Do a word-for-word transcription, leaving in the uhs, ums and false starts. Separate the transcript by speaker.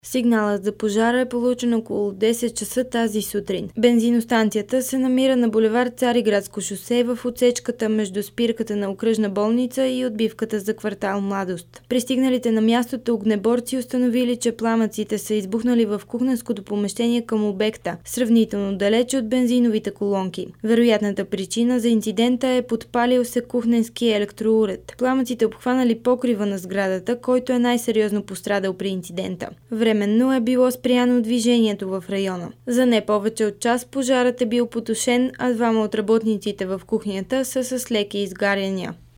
Speaker 1: Сигналът за пожара е получен около десет часа тази сутрин. Бензиностанцията се намира на булевард Цариградско шосе в отсечката между спирката на окръжна болница и отбивката за квартал Младост. Пристигналите на мястото огнеборци установили, че пламъците са избухнали в кухненското помещение към обекта, сравнително далече от бензиновите колонки. Вероятната причина за инцидента е подпалил се кухненски електроуред. Пламъците обхванали покрива на сградата, който е най-сериозно пострадал при инцидента. Временно е било спряно движението в района. За не повече от час пожарът е бил потушен, а двама от работниците в кухнята са с леки изгаряния.